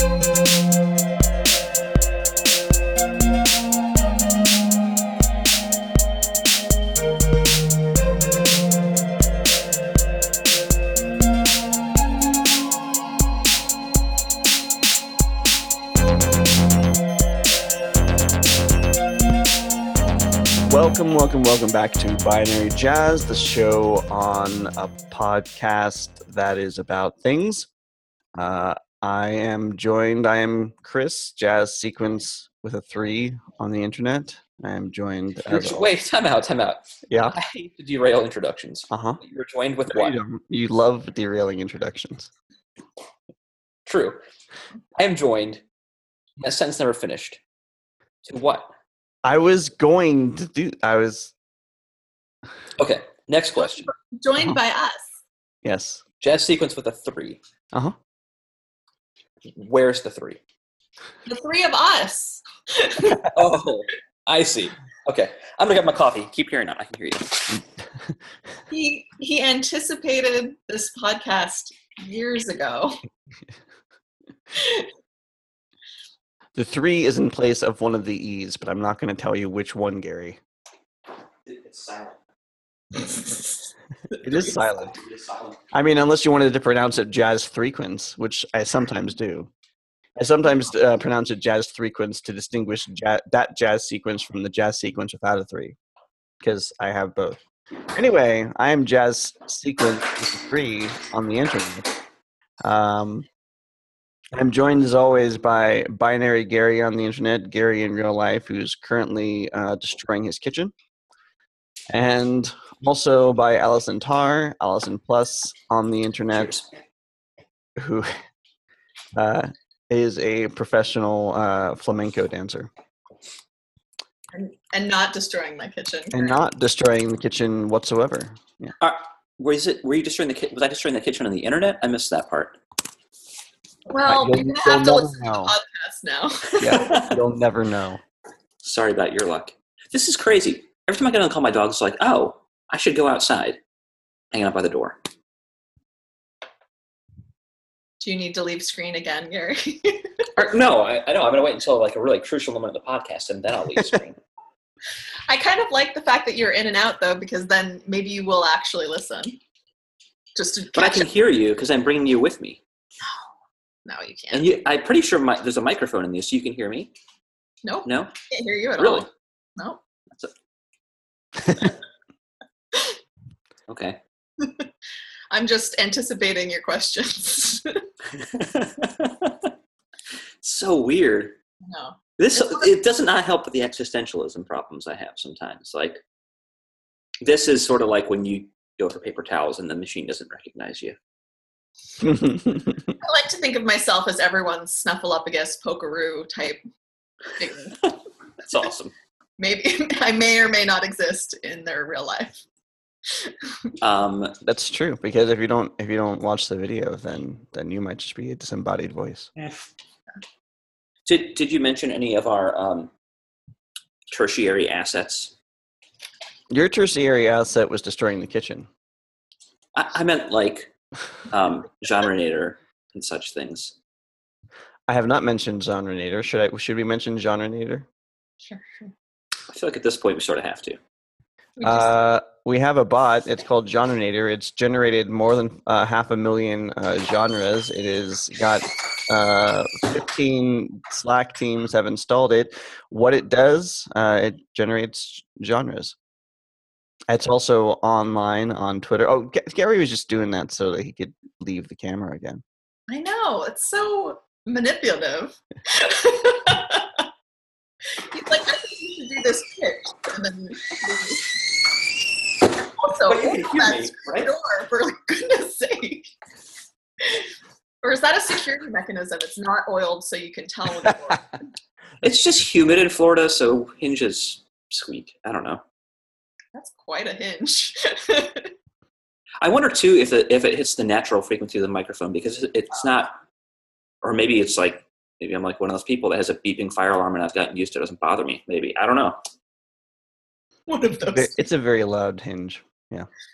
Welcome back to Binary Jazz, the show on a podcast that is about things. I am Chris, Jazz Sequence with a 3 on the internet. I am joined Wait, time out. Yeah? I hate to derail introductions. Uh-huh. You're joined with what? You love derailing introductions. True. I am joined, my sentence never finished. To what? Okay, next question. Joined by us. Yes. Jazz Sequence with a 3. Uh-huh. Where's the 3? The 3 of us. Oh, I see. Okay, I'm gonna get my coffee. Keep hearing that. I can hear you. He anticipated this podcast years ago. The 3 is in place of one of the E's, but I'm not going to tell you which one, Gary. It's silent. It is silent. I mean, unless you wanted to pronounce it Jazz Threequins, which I sometimes do. I sometimes pronounce it Jazz Threequins to distinguish that jazz sequence from the jazz sequence without a 3, because I have both. Anyway, I am Jazz Sequence with a 3 on the internet. I'm joined, as always, by Binary Gary on the internet, Gary in real life, who's currently destroying his kitchen. And also by Allison Tarr, Allison Plus on the internet, who is a professional flamenco dancer. And not destroying my kitchen. And not destroying the kitchen whatsoever. Yeah. Were you destroying the kitchen? Was I destroying the kitchen on the internet? I missed that part. Well, you're going to have to listen to the podcast now. Yeah, you'll never know. Sorry about your luck. This is crazy. Every time I get on and call my dog, it's like, oh, I should go outside. Hanging out by the door. Do you need to leave screen again, Gary? No, I know. I'm going to wait until like a really crucial moment of the podcast, and then I'll leave screen. I kind of like the fact that you're in and out, though, because then maybe you will actually listen. But I can hear you because I'm bringing you with me. No, you can't. And I'm pretty sure there's a microphone in this, so you can hear me. Nope. No? Can't hear you at all. Really? No. That's it. Okay. I'm just anticipating your questions. So weird. No. It does not help with the existentialism problems I have sometimes. Like, this is sort of like when you go for paper towels and the machine doesn't recognize you. I like to think of myself as everyone's Snuffleupagus Pokeroo type thing. That's awesome. Maybe I may or may not exist in their real life. That's true, because if you don't watch the video, then you might just be a disembodied voice. Yeah. Did you mention any of our tertiary assets? Your tertiary asset was destroying the kitchen. I meant like Genrenator and such things. I have not mentioned Genrenator. Should we mention Genrenator? Sure. I feel like at this point we sort of have to. We have a bot. It's called Genrenator. It's generated more than 500,000 genres. It is got 15 Slack teams have installed it. What it does, it generates genres. It's also online on Twitter. Oh, Gary was just doing that so that he could leave the camera again. I know. It's so manipulative. He's like, I think you should do this pitch. And then also, you can hear me, right? Door, for goodness sake. Or is that a security mechanism? It's not oiled so you can tell when it's oiled. It's just humid in Florida, so hinges squeak. I don't know. That's quite a hinge. I wonder too if it hits the natural frequency of the microphone, because it's not, or maybe it's like, maybe I'm like one of those people that has a beeping fire alarm and I've gotten used to it. It doesn't bother me. Maybe, I don't know. One of those. It's a very loud hinge. Yeah.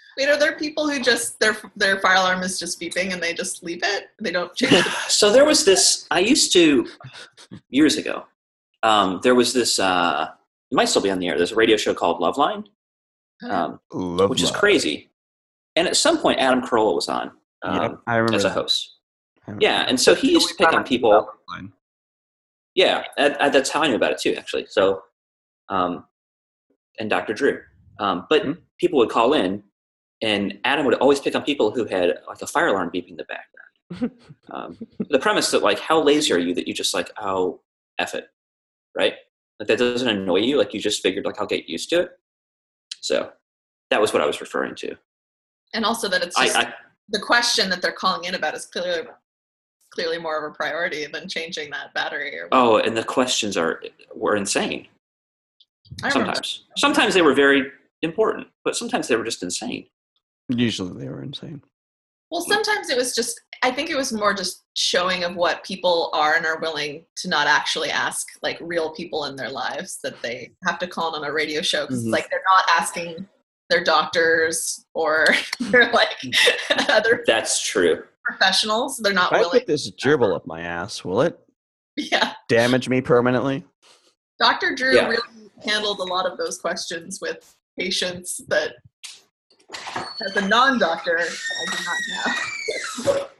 Wait, are there people who just their fire alarm is just beeping and they just leave it? They don't change it? So there was this. I used to years ago. There was this. It might still be on the air. There's a radio show called Loveline, which is crazy. And at some point, Adam Carolla was on I remember as a host. Yeah, and so he used to pick on people. Yeah, that's how I knew about it too, actually. So, and Dr. Drew, but people would call in, and Adam would always pick on people who had like a fire alarm beeping in the background. The premise that like, how lazy are you that you just like, oh, F it, right? Like that doesn't annoy you. Like you just figured like I'll get used to it. So that was what I was referring to. And also that it's just the question that they're calling in about is clearly more of a priority than changing that battery. And the questions were insane. Sometimes they were very important, but sometimes they were just insane. Usually they were insane. Well, sometimes it was just, I think it was more just showing of what people are and are willing to not actually ask like real people in their lives that they have to call on a radio show. Because it's like they're not asking their doctors or they're like other That's true. professionals. They're not If willing. I put this gerbil up my ass, will it damage me permanently? Dr. Drew really handled a lot of those questions with patients that as a non-doctor, I do not know.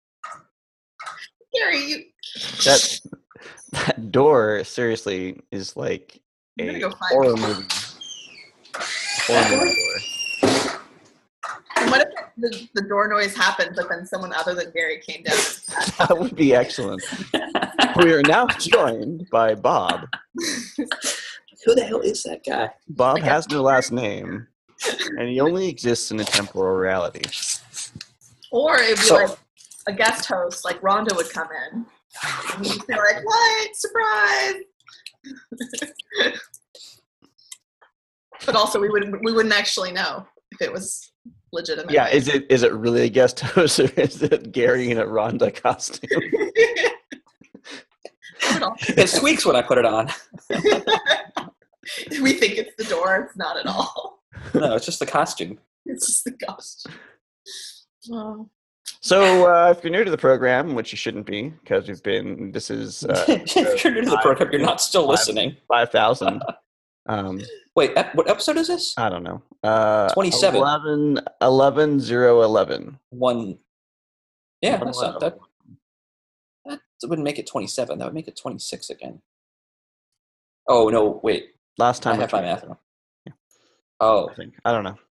Gary, that door seriously is like a horror movie. Horror movie door. And what if the door noise happened, but then someone other than Gary came down? That would be excellent. We are now joined by Bob. Who the hell is that guy? Bob has no last name, and he only exists in a temporal reality. Or it'd be like a guest host, like Rhonda would come in. And you'd be like, what? Surprise! But also we wouldn't actually know if it was legitimate. Yeah, is it really a guest host, or is it Gary in a Rhonda costume? It squeaks when I put it on. We think it's the door. It's not at all. No, it's just the costume. It's just the costume. Oh. So if you're new to the program, which you shouldn't be, because this is... if you're new to the program, you're not still listening. 5,000. Wait, what episode is this? I don't know. 27. 11-0-11. One. Yeah, that's not, that wouldn't make it 27. That would make it 26 again. Oh, no, wait. Last time I have my math wrong. Yeah. Oh. I don't know.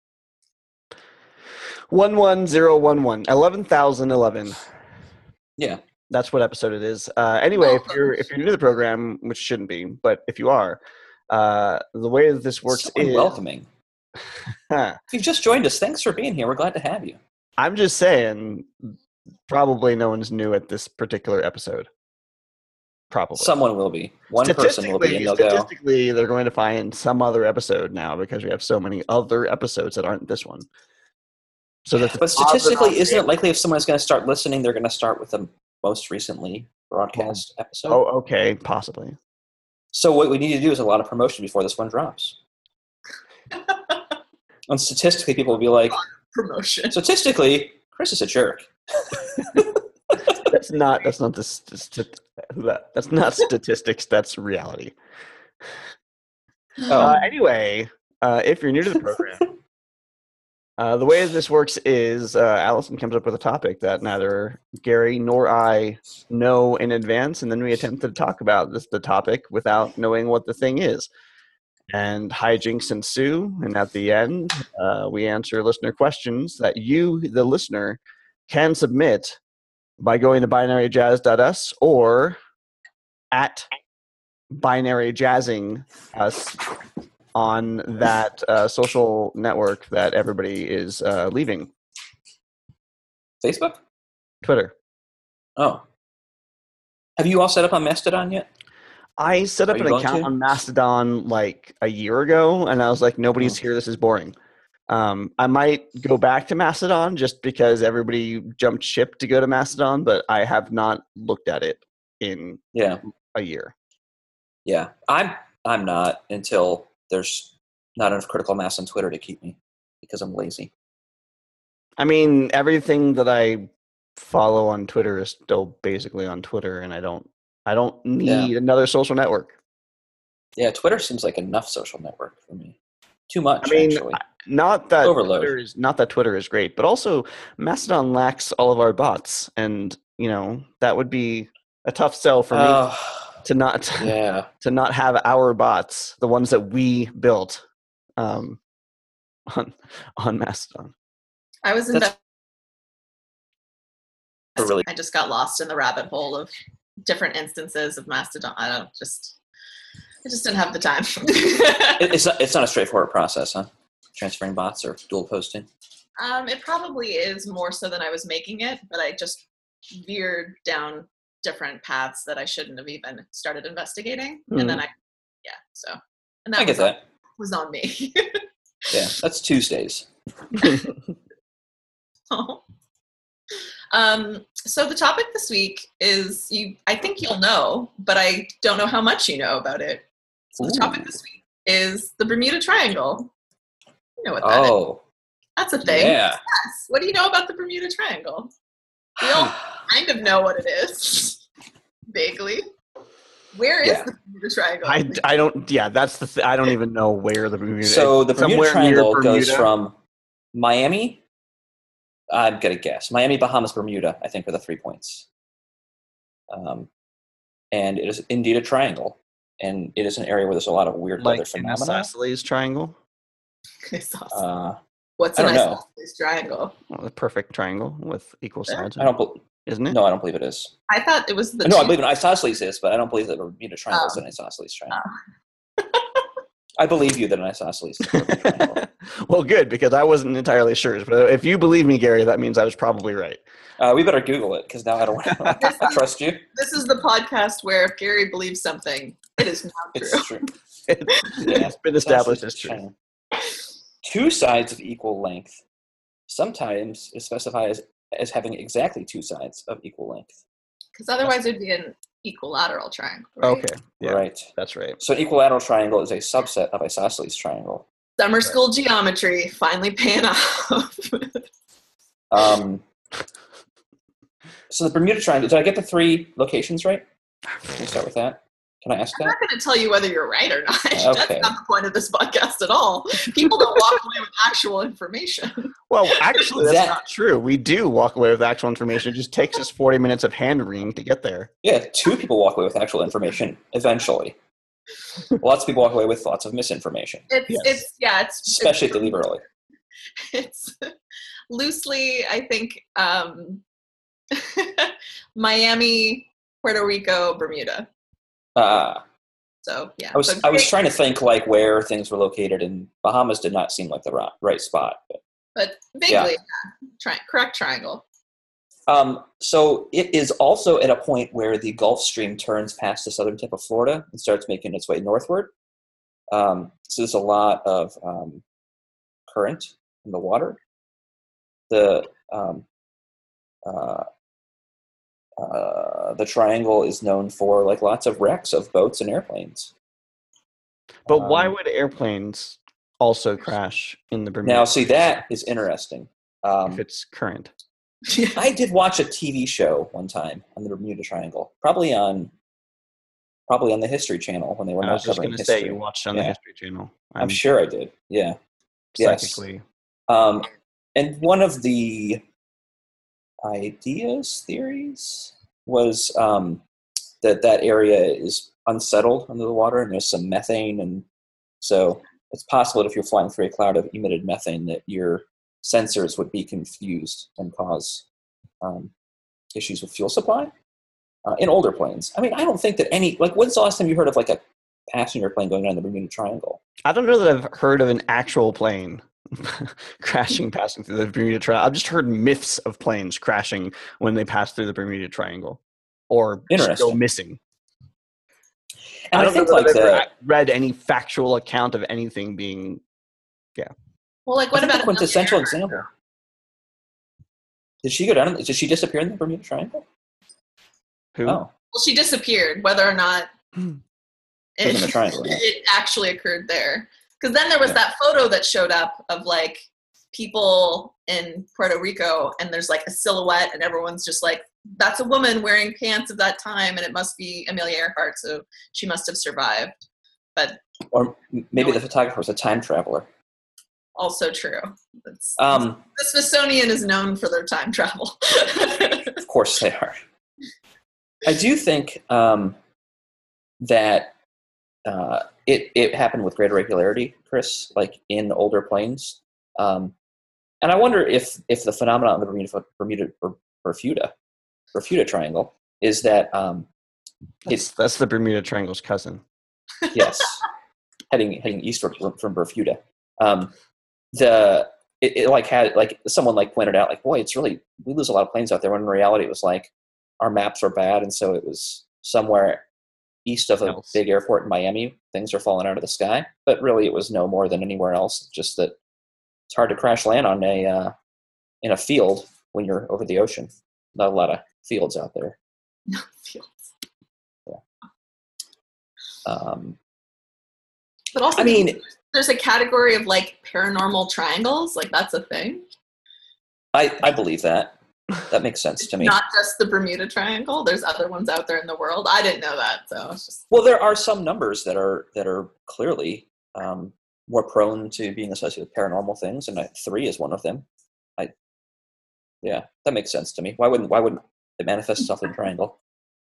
11011. 11,011. Yeah. That's what episode it is. Anyway, if you're new to the program, which shouldn't be, but if you are, the way that this works is welcoming. If you've just joined us, thanks for being here. We're glad to have you. I'm just saying, probably no one's new at this particular episode. Probably. Someone will be. One person will be, and they'll go. Statistically, they're going to find some other episode now because we have so many other episodes that aren't this one. But statistically, isn't it likely if someone's going to start listening, they're going to start with the most recently broadcast episode? Oh, okay, possibly. So what we need to do is a lot of promotion before this one drops. And statistically, people will be like, promotion. Statistically, Chris is a jerk. That's not statistics. That's reality. Anyway, if you're new to the program, the way this works is Allison comes up with a topic that neither Gary nor I know in advance, and then we attempt to talk about the topic without knowing what the thing is. And hijinks ensue, and at the end, we answer listener questions that you, the listener, can submit by going to binaryjazz.us or at binaryjazzing us on that social network that everybody is leaving. Facebook? Twitter. Oh. Have you all set up on Mastodon yet? I set up an account on Mastodon like a year ago, and I was like, nobody's here. This is boring. I might go back to Mastodon just because everybody jumped ship to go to Mastodon, but I have not looked at it in a year. Yeah, I'm not until there's not enough critical mass on Twitter to keep me because I'm lazy. I mean, everything that I follow on Twitter is still basically on Twitter, and I don't need another social network. Yeah, Twitter seems like enough social network for me. Too much, I mean, actually. Not that Overload. Twitter is great, but also Mastodon lacks all of our bots, and that would be a tough sell for me to not have our bots, the ones that we built, on Mastodon. I was I just got lost in the rabbit hole of different instances of Mastodon. I just didn't have the time. It's not a straightforward process, huh? Transferring bots or dual posting? It probably is more so than I was making it, but I just veered down different paths that I shouldn't have even started investigating. And then and that was on me. Yeah, that's Tuesdays. Oh. So the topic this week is, I think you'll know, but I don't know how much you know about it. So the topic this week is the Bermuda Triangle. You know what that is. That's a thing. Yeah. Yes. What do you know about the Bermuda Triangle? We all kind of know what it is, vaguely. Where is the Bermuda Triangle? I don't. Yeah, that's the. I don't even know where the Bermuda. So the Bermuda Triangle goes from Miami. I'm gonna guess Miami, Bahamas, Bermuda. I think are the 3 points. And it is indeed a triangle, and it is an area where there's a lot of weird weather phenomena. Like an isosceles triangle. What's an isosceles triangle? Well, the perfect triangle with equal sides. Isn't it? No, I don't believe it is. I thought it was the. No, I believe an isosceles is, but I don't believe that a Bermuda Triangle is an isosceles triangle. I believe you that an isosceles is a perfect triangle. Well, good, because I wasn't entirely sure. But if you believe me, Gary, that means I was probably right. We better Google it, because now I don't want to trust you. This is the podcast where if Gary believes something, it is not true. It's true. It's been established as true. 2 sides of equal length. Sometimes it's specified as having exactly 2 sides of equal length. Because otherwise it'd be an equilateral triangle, right? Okay. Yeah, right. That's right. So an equilateral triangle is a subset of isosceles triangle. Summer school geometry finally paying off. So the Bermuda Triangle, did I get the 3 locations right? Can we start with that? Can I ask that? I'm not going to tell you whether you're right or not. Okay. That's not the point of this podcast at all. People don't walk away with actual information. Well, actually, that's not true. We do walk away with actual information. It just takes us 40 minutes of hand-wringing to get there. Yeah, 2 people walk away with actual information eventually. Lots of people walk away with lots of misinformation. It's especially if they leave early. It's loosely, I think, Miami, Puerto Rico, Bermuda. So yeah, I was trying to think like where things were located, and Bahamas did not seem like the right spot. But vaguely, correct triangle. So it is also at a point where the Gulf Stream turns past the southern tip of Florida and starts making its way northward. So there's a lot of current in the water. The triangle is known for like lots of wrecks of boats and airplanes. But why would airplanes also crash in the Bermuda? Now, see, that is interesting. If it's current. I did watch a TV show one time on the Bermuda Triangle, probably on the History Channel when they were not covering history. I was just going to say you watched on the History Channel. I'm sure I did. Yeah. Psychically. Yes. And one of the theories was that area is unsettled under the water, and there's some methane, and so it's possible that if you're flying through a cloud of emitted methane that your sensors would be confused and cause issues with fuel supply in older planes. I mean, I don't think that when's the last time you heard of like a passenger plane going down the Bermuda Triangle? I don't know that I've heard of an actual plane passing through the Bermuda Triangle. I've just heard myths of planes crashing when they pass through the Bermuda Triangle or just go missing. And I don't think like I've read any factual account of anything being, Well, like what about the quintessential example? Did she go down? Did she disappear in the Bermuda Triangle? Who? Oh. Well, she disappeared. Whether or not it actually occurred there. Because then there was that photo that showed up of like people in Puerto Rico and there's like a silhouette and everyone's just like, that's a woman wearing pants of that time and it must be Amelia Earhart, so she must have survived. But or maybe the photographer was a time traveler. Also true. The Smithsonian is known for their time travel. Of course they are. I do think that it happened with greater regularity, Chris, like in older planes. And I wonder if the phenomenon of the Bermuda Triangle is that that's the Bermuda Triangle's cousin. Yes, heading eastward from Bermuda. It like had, like someone like pointed out, like, boy, it's really, we lose a lot of planes out there, when in reality it was like our maps were bad, and so it was somewhere east of a big airport in Miami, things are falling out of the sky. But really it was no more than anywhere else, just that it's hard to crash land on in a field when you're over the ocean. Not a lot of fields out there. No fields. Yeah. But also, I mean, there's a category of like paranormal triangles, like that's a thing. I believe that. That makes sense to me. Not just the Bermuda Triangle. There's other ones out there in the world. I didn't know that, so it's just. Well, there are some numbers that are clearly more prone to being associated with paranormal things, and 3 is one of them. Yeah, that makes sense to me. Why wouldn't it manifest itself in a triangle?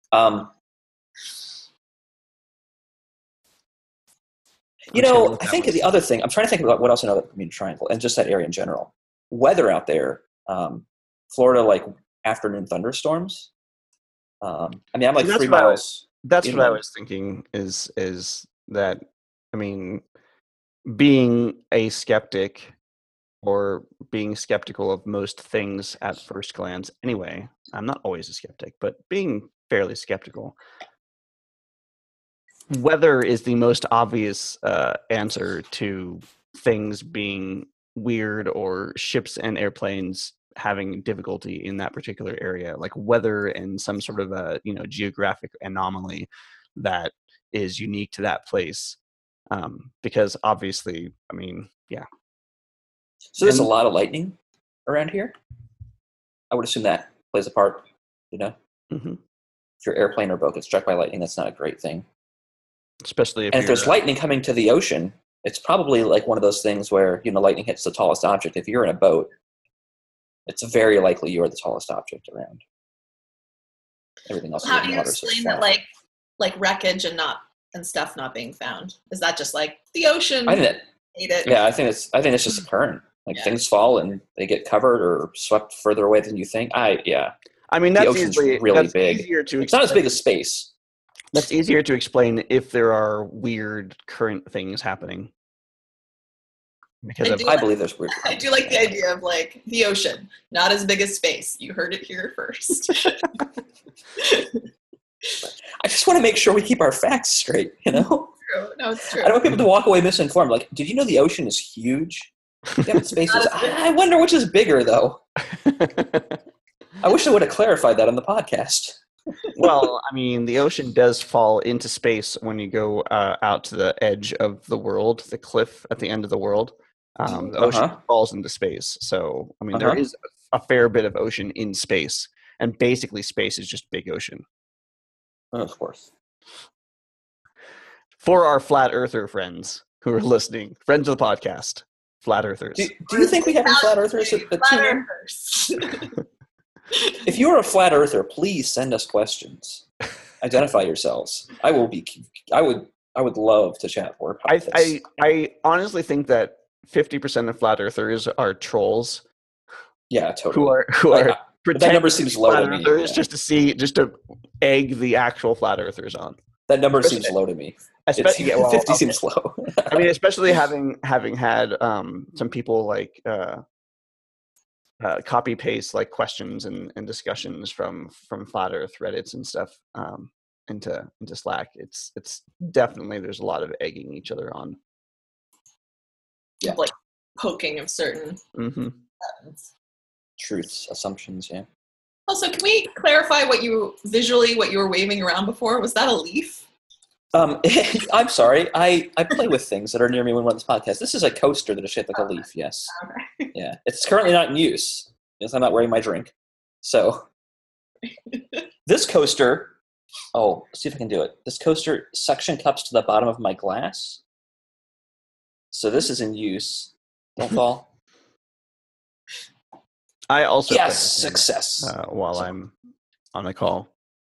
I think the other thing, I'm trying to think about what else I know about the Bermuda Triangle and just that area in general. Weather out there, Florida, like afternoon thunderstorms. I'm like 3 miles. That's what I was thinking is that, I mean, being a skeptic or being skeptical of most things at first glance anyway, I'm not always a skeptic, but being fairly skeptical, weather is the most obvious answer to things being weird or ships and airplanes having difficulty in that particular area, like weather and some sort of a geographic anomaly that is unique to that place. Because obviously, I mean, yeah. So there's a lot of lightning around here. I would assume that plays a part. Mm-hmm. If your airplane or boat gets struck by lightning, that's not a great thing. Especially if there's lightning coming to the ocean, it's probably like one of those things where lightning hits the tallest object. If you're in a boat, it's very likely you're the tallest object around. Everything else. How do you explain that, like wreckage and stuff not being found? Is that just like the ocean? I think it's just a current. Things fall and they get covered or swept further away than you think. I mean, that's the ocean's really big. It's not as big as space. That's easier to explain if there are weird current things happening. Because I believe there's weird. I do like the idea of like the ocean, not as big as space. You heard it here first. I just want to make sure we keep our facts straight, True. No, it's true. I don't want people to walk away misinformed. Like, did you know the ocean is huge? Yeah, space is. I wonder which is bigger, though. I wish I would have clarified that on the podcast. Well, I mean, the ocean does fall into space when you go out to the edge of the world, the cliff at the end of the world. The ocean falls into space. So, I mean, there is a fair bit of ocean in space. And basically, space is just big ocean. Oh, of course. For our flat earther friends who are listening, friends of the podcast, flat earthers. Do you think we have any flat earthers that tune in? If you're a flat earther, please send us questions. Identify yourselves. I would love to chat more about this. I honestly think that 50% of flat earthers are trolls. Yeah, totally. Who are that number seems low to me. Yeah. Just to egg the actual flat earthers on. That number seems low to me. 50 seems low. I mean, especially having had some people like copy paste like questions and discussions from flat Earth Reddits and stuff into Slack. It's definitely, there's a lot of egging each other on. Yeah, like poking of certain truths, assumptions. Yeah. Also, can we clarify what you were waving around before? Was that a leaf? I'm sorry. I play with things that are near me when we're on this podcast. This is a coaster that is shaped like a leaf. Yes. Okay. Yeah. It's currently not in use because I'm not wearing my drink. So this coaster. Oh, let's see if I can do it. This coaster suction cups to the bottom of my glass. So this is in use. Don't fall. I also yes, success. While I'm on the call.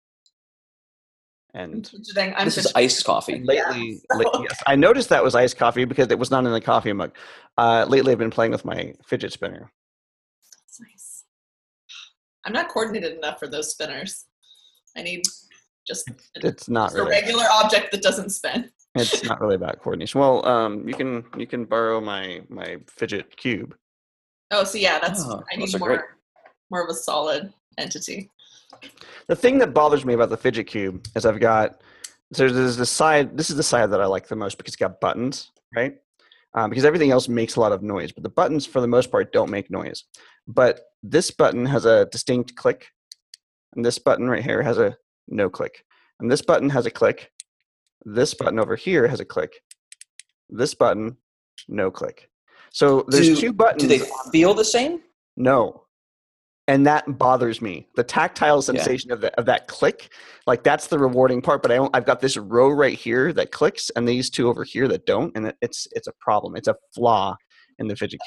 And this is iced coffee. Lately, yes, I noticed that was iced coffee because it was not in the coffee mug. Lately, I've been playing with my fidget spinner. That's nice. I'm not coordinated enough for those spinners. I need it's not really a regular object that doesn't spin. It's not really about coordination. Well, you can borrow my fidget cube. Oh, so yeah, I need more of a solid entity. The thing that bothers me about the fidget cube is there's this side. This is the side that I like the most because it's got buttons, right? Because everything else makes a lot of noise, but the buttons for the most part don't make noise. But this button has a distinct click, and this button right here has a no click, and this button has a click. This button over here has a click. This button, no click. So there's two buttons. Do they feel the same? No. And that bothers me. The tactile sensation of that click, like that's the rewarding part. But I've got this row right here that clicks, and these two over here that don't, and it's a problem. It's a flaw in the fidget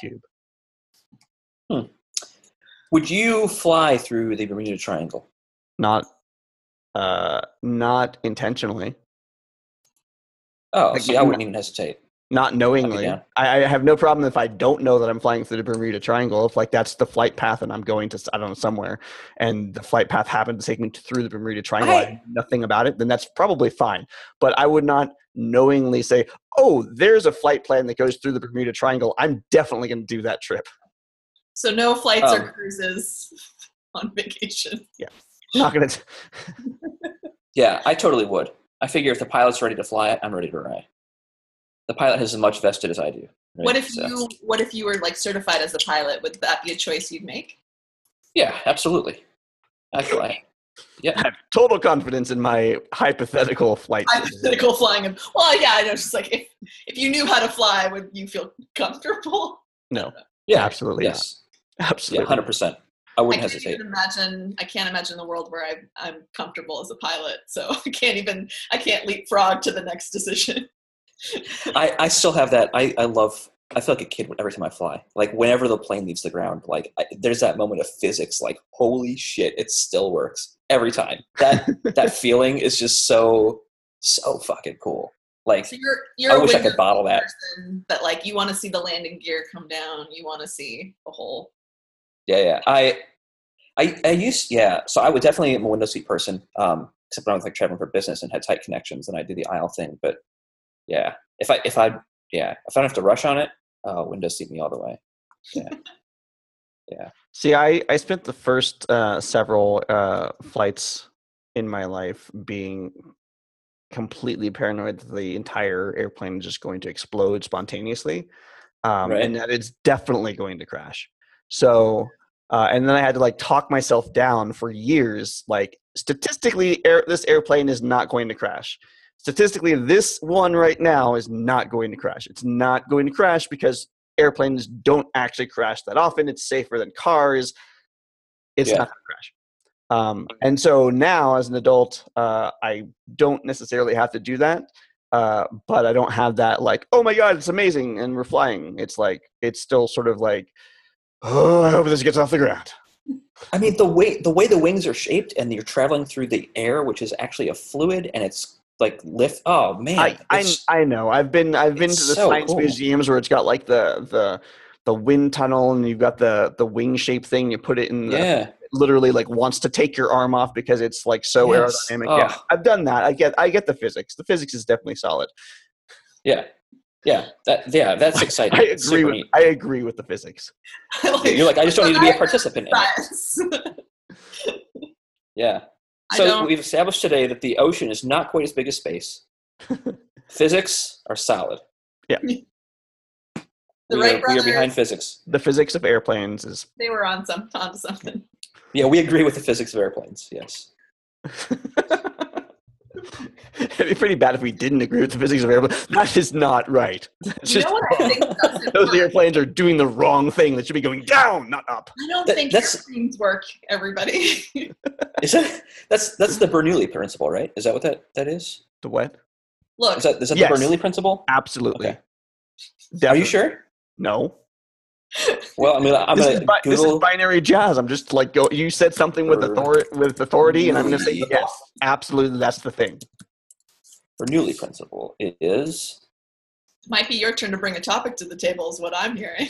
cube. Would you fly through the Bermuda Triangle? Not intentionally. Oh, see, I wouldn't even hesitate. Not knowingly. I have no problem if I don't know that I'm flying through the Bermuda Triangle. If that's the flight path and I'm going to, I don't know, somewhere, and the flight path happened to take me through the Bermuda Triangle, I know nothing about it, then that's probably fine. But I would not knowingly say, oh, there's a flight plan that goes through the Bermuda Triangle. I'm definitely going to do that trip. So no flights or cruises on vacation. Yeah. Not going to. Yeah, I totally would. I figure if the pilot's ready to fly it, I'm ready to ride. The pilot has as much vested as I do. Right? What if you were certified as a pilot? Would that be a choice you'd make? Yeah, absolutely. I fly. Yeah, I have total confidence in my hypothetical flight. Hypothetical flying. Well, yeah, I know. Just if you knew how to fly, would you feel comfortable? No. Yeah, absolutely. Yes. Absolutely. Yeah, 100%. I wouldn't hesitate. I can't imagine the world where I'm comfortable as a pilot. So I can't leapfrog to the next decision. I still have that. I feel like a kid every time I fly. Like whenever the plane leaves the ground, there's that moment of physics. Like holy shit, it still works every time. That feeling is just so fucking cool. Like so you're I wish I could bottle that. But you want to see the landing gear come down. You want to see the whole. Yeah. I used So I would definitely am a window seat person. Except when I was traveling for business and had tight connections, and I do the aisle thing. But yeah, if I don't have to rush on it, window seat me all the way. Yeah. Yeah. See, I spent the first several flights in my life being completely paranoid that the entire airplane is just going to explode spontaneously, and that it's definitely going to crash. So, and then I had to talk myself down for years. Statistically, this airplane is not going to crash. Statistically, this one right now is not going to crash. It's not going to crash because airplanes don't actually crash that often. It's safer than cars. It's not going to crash. And so now, as an adult, I don't necessarily have to do that. But I don't have that oh my God, it's amazing, and we're flying. It's still sort of oh, I hope this gets off the ground. I mean, the way the wings are shaped, and you're traveling through the air, which is actually a fluid, and it's lift. Oh man, I know. I've been to the science museums where it's got the wind tunnel, and you've got the wing shape thing. You put it in literally wants to take your arm off because it's so aerodynamic. Oh. Yeah, I've done that. I get the physics. The physics is definitely solid. Yeah. Yeah, that's exciting. I agree with the physics. You're I just don't need to be a participant in it. Yeah. So we've established today that the ocean is not quite as big as space. Physics are solid. Yeah. We are behind physics. The physics of airplanes is... They were on something. Yeah, we agree with the physics of airplanes, yes. It'd be pretty bad if we didn't agree with the physics of airplanes. That is not right. It's You just know what I think doesn't those work? airplanes are doing the wrong thing. They should be going down, not up. I don't think That's- airplanes work, everybody. Is that's the Bernoulli principle, right? Is that what that is? The what? Look, Is that Yes. the Bernoulli principle? Absolutely. Okay. Definitely. Are you sure? No. Well, I'm gonna This is Google. binary jazz. I'm just like, you said something with authority, and I'm going to say yes. Absolutely, that's the thing. Bernoulli principle. It is. might be your turn to bring a topic to the table, is what I'm hearing.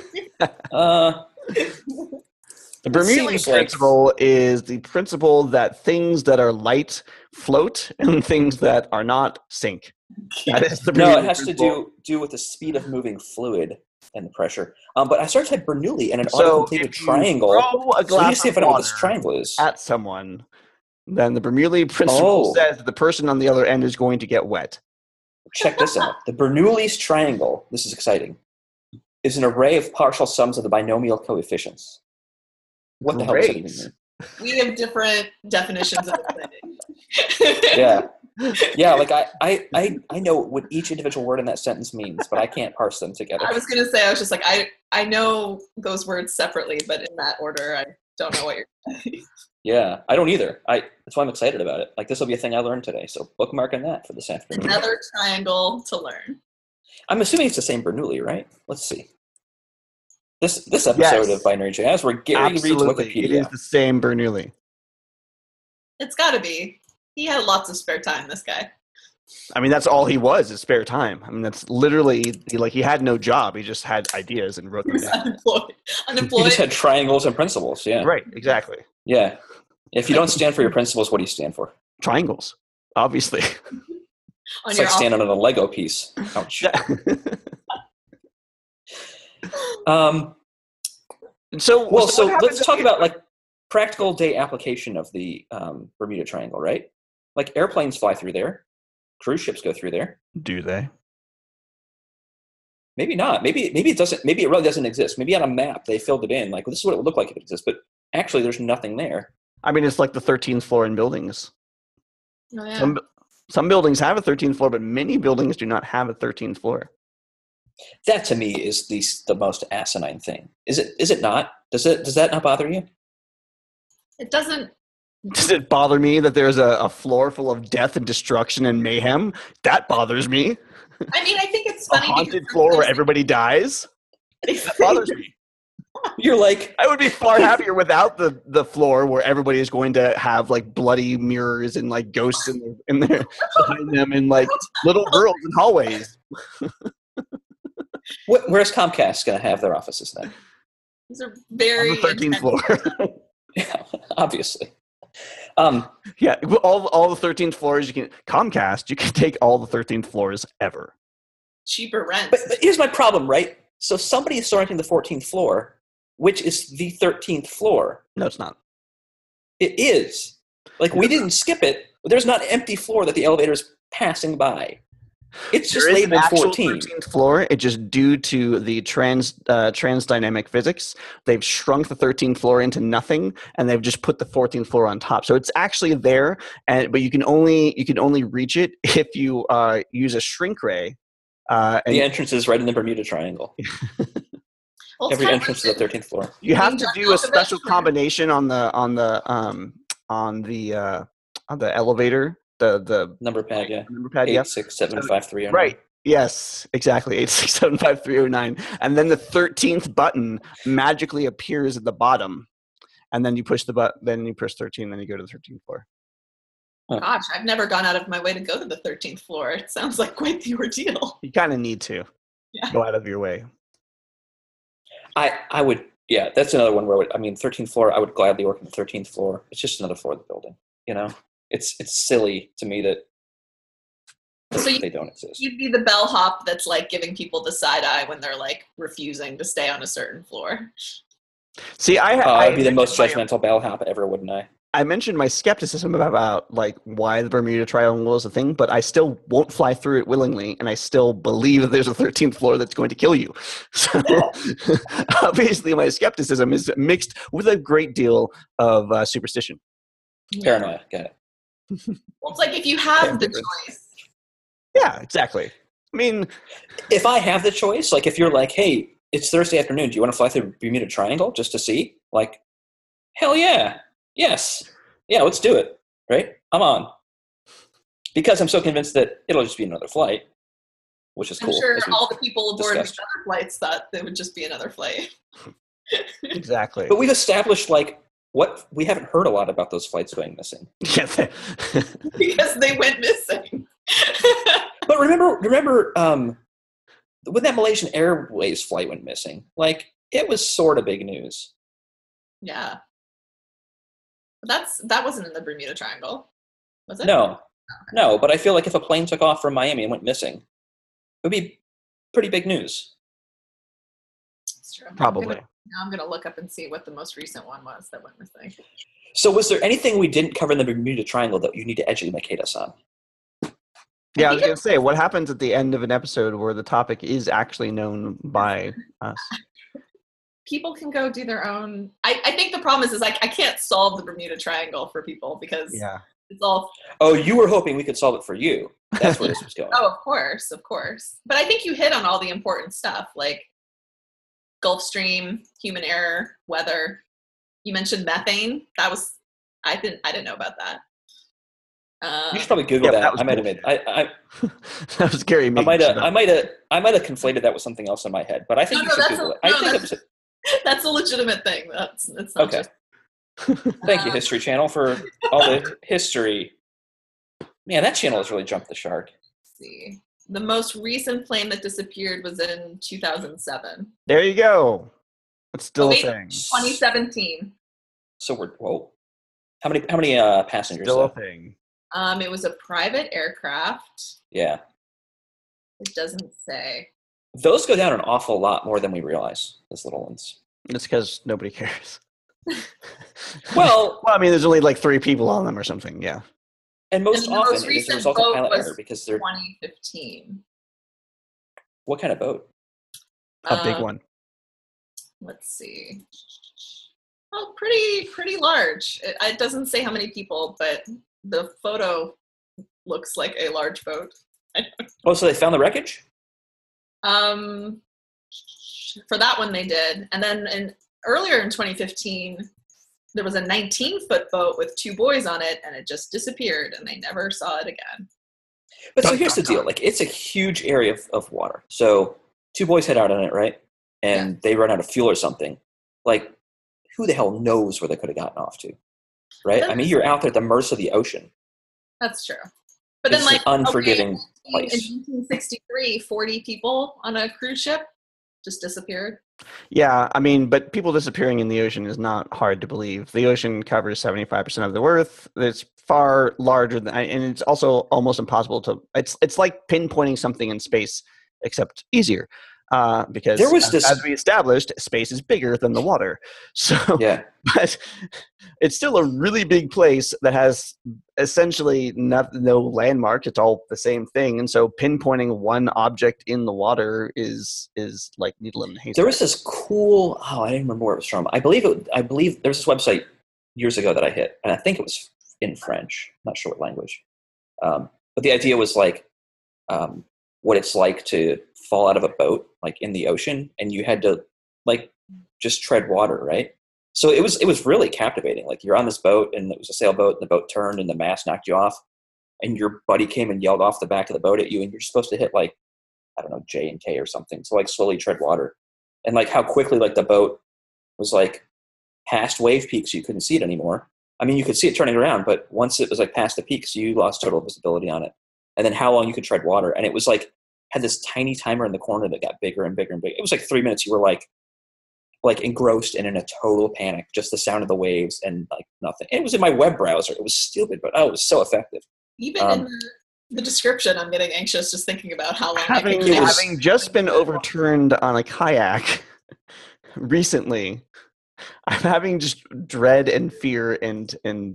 The Bernoulli seems like- principle is the principle that things that are light float and things that are not sink. That is the No, Bernoulli it has to principle. do with the speed of moving fluid and the pressure. But I searched at Bernoulli and an So autocompleted if you triangle. throw a So we need glass to see of if I know what this water triangle is. at someone, then the Bernoulli principle Oh. says that the person on the other end is going to get wet. Check this out. The Bernoulli's triangle, this is exciting, is an array of partial sums of the binomial coefficients. What the hell does that even Great. mean? We have different definitions of exciting. Yeah. Yeah, like I know what each individual word in that sentence means, but I can't parse them together. I was going to say, I was just like, I know those words separately, but in that order, I don't know what you're saying. Yeah, I don't either. That's why I'm excited about it. Like, this will be a thing I learned today, so bookmarking that for this afternoon. Another triangle to learn. I'm assuming it's the same Bernoulli, right? Let's see. This episode Yes. of Binary Jazz, where Gary Absolutely. reads It Wikipedia. is the same Bernoulli. It's got to be. He had lots of spare time, this guy. I mean, that's all he was, is spare time. I mean, that's literally, like, he had no job. He just had ideas and wrote He them was down. unemployed. He Unemployed. just had triangles and principles, yeah. Right, exactly. Yeah. If you don't stand for your principles, what do you stand for? Triangles, obviously. on It's your like standing on a Lego piece. Ouch. Um, So well, what so happens let's if talk you- about like practical day application of the Bermuda Triangle, right? Like airplanes fly through there, cruise ships go through there. Do they? Maybe not. Maybe it doesn't. Maybe it really doesn't exist. Maybe on a map they filled it in. Like, this is what it would look like if it exists, but actually there's nothing there. I mean, it's like the 13th floor in buildings. Oh, yeah. Some buildings have a 13th floor, but many buildings do not have a 13th floor. That to me is the most asinine thing. Is it not? Does that not bother you? It doesn't. Does it bother me that there's a floor full of death and destruction and mayhem? That bothers me. I mean, I think it's A funny. haunted because floor where there's- everybody dies? That bothers me. You're like, I would be far happier without the floor where everybody is going to have like bloody mirrors and like ghosts in there behind them and like little girls in hallways. where's Comcast going to have their offices then? These are On very the 13th floor. Yeah, obviously. Yeah, all the 13th floors you can Comcast. You can take all the 13th floors ever. cheaper rent. But here's my problem, right? So somebody is renting the 14th floor, which is the 13th floor. No, it's not. It is. Like, we didn't skip it. There's not an empty floor that the elevator is passing by. It's just There is labeled an actual 14. 13th floor. It just due to the transdynamic physics, they've shrunk the 13th floor into nothing, and they've just put the 14th floor on top. So it's actually there, but you can only reach it if you use a shrink ray. And The entrance is right in the Bermuda Triangle. Well, it's Every kind of entrance like to the 13th floor. you have to Being do a done special eventually. combination on the elevator, the Number pad, yeah. number pad. Yeah. 8675309. Right. Yes, exactly. 8675309. And then the 13th button magically appears at the bottom. And then you push the button, then you push 13, then you go to the 13th floor. Gosh, I've never gone out of my way to go to the 13th floor. It sounds like quite the ordeal. You kind of need to Yeah. go out of your way. I would, yeah, that's another one where, 13th floor, I would gladly work on the 13th floor. It's just another floor of the building, you know? It's silly to me that So they don't exist. You'd be the bellhop that's like giving people the side eye when they're like refusing to stay on a certain floor. See, I'd be the most mentioned judgmental bellhop ever, wouldn't I? I mentioned my skepticism about like why the Bermuda Triangle is a thing, but I still won't fly through it willingly, and I still believe that there's a 13th floor that's going to kill you. So obviously, my skepticism is mixed with a great deal of superstition. Paranoia, got it. Well, it's like if you have the choice. Yeah, exactly. I mean, if I have the choice, like if you're like, hey, it's Thursday afternoon, do you want to fly through the Bermuda Triangle just to see? Like, hell yeah. Yes. Yeah, let's do it. Right? I'm on. Because I'm so convinced that it'll just be another flight, which is cool. I'm sure all the people aboard the other flights thought it would just be another flight. Exactly. But we've established, like, what we haven't heard a lot about those flights going missing. Because they went missing. But remember when that Malaysian Airways flight went missing, like, it was sort of big news. Yeah. But that wasn't in the Bermuda Triangle, was it? No. No, but I feel like if a plane took off from Miami and went missing, it would be pretty big news. That's true. Probably. I'm going to look up and see what the most recent one was that went missing. So was there anything we didn't cover in the Bermuda Triangle that you need to educate us on? Yeah, I was going to say, what happens at the end of an episode where the topic is actually known by us? People can go do their own. I think the problem is I can't solve the Bermuda Triangle for people because it's all. Oh, you were hoping we could solve it for you. That's where this was going. Oh, of course. But I think you hit on all the important stuff, like Gulf Stream, human error, weather. You mentioned methane. I didn't know about that. You should probably Google that. I might have made. That was scary. I might have conflated that with something else in my head, but I think you should Google it. I think it was. That's a legitimate thing. It's not okay. Thank you, History Channel, for all the history. Man, that channel has really jumped the shark. Let's see. The most recent plane that disappeared was in 2007. There you go. It's still a thing. 2017. So how many passengers? Still a thing. It was a private aircraft. Yeah. It doesn't say. Those go down an awful lot more than we realize, those little ones. It's because nobody cares. Well, I mean, there's only like 3 people on them or something, yeah. And most often it's a result of pilot error because they're 2015. What kind of boat? A big one. Let's see. Oh, pretty large. It doesn't say how many people, but the photo looks like a large boat. Oh, so they found the wreckage? For that one they did. And then earlier in 2015, there was a 19-foot boat with 2 boys on it, and it just disappeared, and they never saw it again. But so here's the deal. Like, it's a huge area of water. So 2 boys head out on it, right? And they run out of fuel or something. Like, who the hell knows where they could have gotten off to? Right? I mean, you're out there at the mercy of the ocean. That's true. But it's then, like, an unforgiving place. In 1963, 40 people on a cruise ship just disappeared. Yeah, I mean, but people disappearing in the ocean is not hard to believe. The ocean covers 75% of the Earth. It's far larger than, and it's also almost impossible to. It's like pinpointing something in space, except easier, because there was as we established, space is bigger than the water. So, yeah, but it's still a really big place that has essentially no landmarks. It's all the same thing, and so pinpointing one object in the water is like needle in the haystack. There was this cool. Oh, I didn't remember where it was from. I believe there was this website years ago that I hit, and I think it was in French. I'm not sure what language, but the idea was like what it's like to fall out of a boat like in the ocean, and you had to like just tread water, right? So it was really captivating. Like, you're on this boat, and it was a sailboat, and the boat turned, and the mast knocked you off, and your buddy came and yelled off the back of the boat at you, and you're supposed to hit like, I don't know, J and K or something, so like slowly tread water, and like how quickly like the boat was like past wave peaks, you couldn't see it anymore. I mean, you could see it turning around, but once it was like past the peaks, you lost total visibility on it. And then how long you could tread water, and it was like had this tiny timer in the corner that got bigger and bigger and bigger. It was like 3 minutes. You were like engrossed and in a total panic, just the sound of the waves and like nothing. And it was in my web browser. It was stupid, but it was so effective. Even in the description, I'm getting anxious just thinking about how long. Having just been overturned on a kayak recently, I'm having just dread and fear and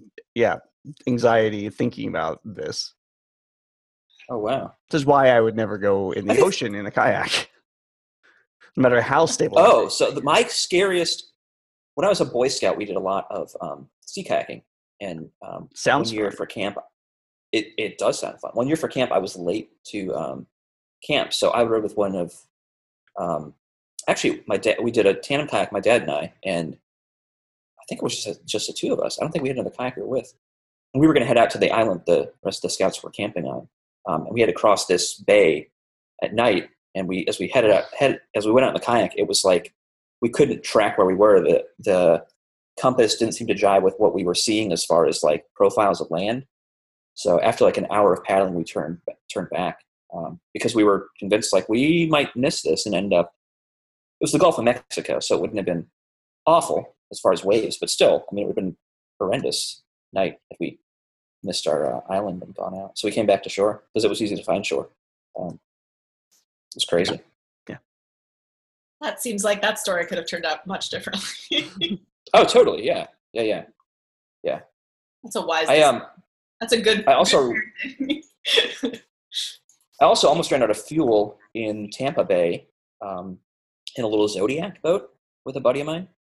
anxiety thinking about this. Oh, wow. This is why I would never go in the ocean in a kayak, no matter how stable. Oh, so my scariest, when I was a Boy Scout, we did a lot of sea kayaking. And sounds one year fun. for camp, It does sound fun. One year for camp, I was late to camp, so I rode with one of actually my dad. We did a tandem kayak, my dad and I think it was just the two of us. I don't think we had another kayaker with. And we were going to head out to the island the rest of the scouts were camping on, and we had to cross this bay at night. And as we went out in the kayak, it was like we couldn't track where we were. The compass didn't seem to jive with what we were seeing as far as like profiles of land. So after like an hour of paddling, we turned back because we were convinced like we might miss this and end up. It was the Gulf of Mexico, so it wouldn't have been awful as far as waves, but still, I mean, it would have been horrendous night if we missed our island and gone out. So we came back to shore because it was easy to find shore. It was crazy. Yeah. That seems like that story could have turned out much differently. Oh, totally. Yeah. That's a wise. That's a good. I also almost ran out of fuel in Tampa Bay in a little Zodiac boat with a buddy of mine.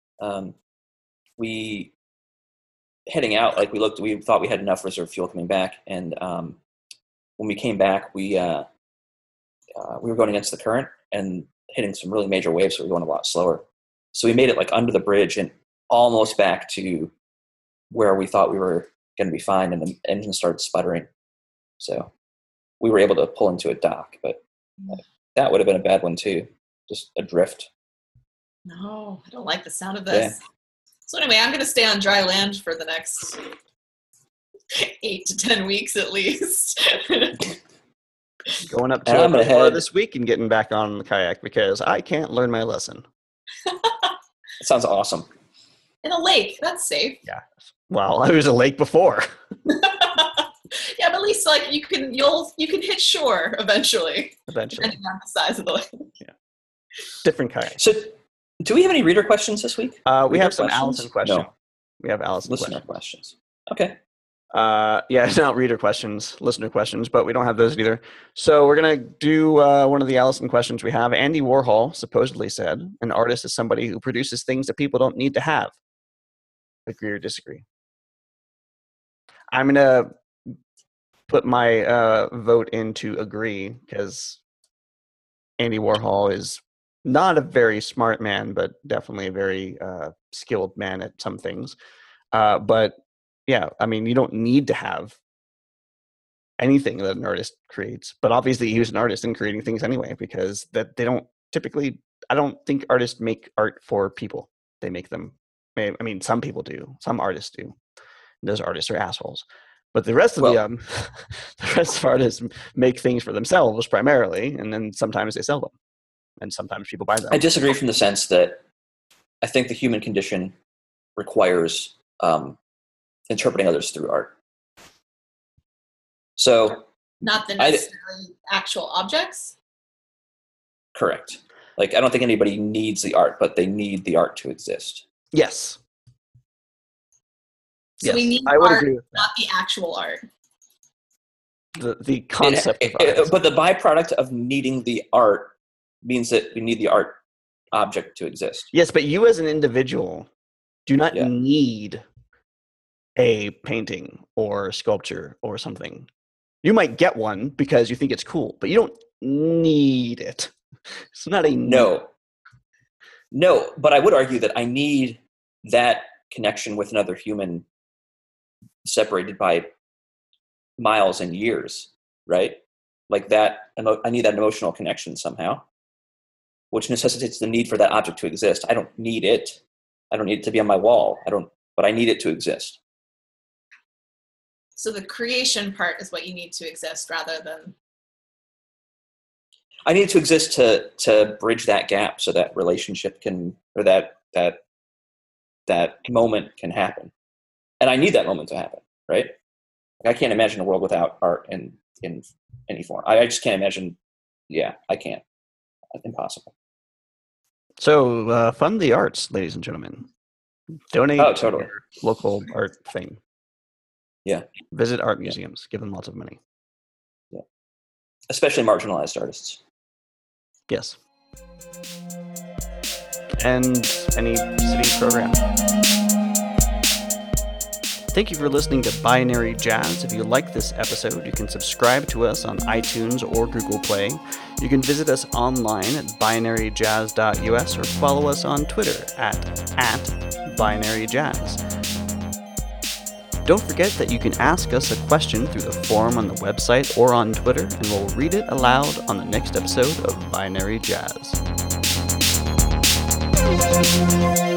We heading out, like we thought we had enough reserve fuel coming back, and when we came back, we were going against the current and hitting some really major waves, so we were going a lot slower. So we made it like under the bridge and almost back to where we thought we were going to be fine, and the engine started sputtering. So we were able to pull into a dock, but that would have been a bad one too, just adrift. No, I don't like the sound of this. Yeah. So anyway, I'm going to stay on dry land for the next 8 to 10 weeks at least. Going up to Aurora this week and getting back on the kayak because I can't learn my lesson. It sounds awesome. In a lake, that's safe. Yeah. Well, I was a lake before. Yeah, but at least like you can hit shore eventually. Depending on the size of the lake. Yeah. Different kayak. So, do we have any reader questions this week? We have some Allison questions. No. We have Allison listener questions. Okay. Yeah, it's not reader questions, listener questions, but we don't have those either. So we're going to do one of the Allison questions we have. Andy Warhol supposedly said, an artist is somebody who produces things that people don't need to have. Agree or disagree? I'm going to put my vote into agree because Andy Warhol is not a very smart man, but definitely a very skilled man at some things. But yeah, I mean, you don't need to have anything that an artist creates, but obviously he was an artist in creating things anyway, because that they don't typically, I don't think artists make art for people. They make them, I mean, some people do, some artists do. Those artists are assholes. But the rest of the rest of artists make things for themselves primarily, and then sometimes they sell them, and sometimes people buy them. I disagree from the sense that I think the human condition requires interpreting others through art. So not the necessarily actual objects? Correct. Like, I don't think anybody needs the art, but they need the art to exist. Yes. So yes, we need art, not the actual art. The concept of art. But the byproduct of needing the art means that we need the art object to exist. Yes, but you as an individual do not need a painting or sculpture or something. You might get one because you think it's cool, but you don't need it. It's not a no, but I would argue that I need that connection with another human separated by miles and years, right? Like that, I need that emotional connection somehow, which necessitates the need for that object to exist. I don't need it. I don't need it to be on my wall. But I need it to exist. So the creation part is what you need to exist rather than... I need it to exist to bridge that gap so that relationship can, or that moment can happen. And I need that moment to happen, right? I can't imagine a world without art in any form. I just can't imagine. Yeah, I can't. Impossible. So fund the arts, ladies and gentlemen. Donate to your local art thing. Yeah. Visit art museums. Give them lots of money. Yeah. Especially marginalized artists. Yes. And any city program. Thank you for listening to Binary Jazz. If you like this episode, you can subscribe to us on iTunes or Google Play. You can visit us online at binaryjazz.us or follow us on Twitter at binaryjazz. Don't forget that you can ask us a question through the forum on the website or on Twitter, and we'll read it aloud on the next episode of Binary Jazz.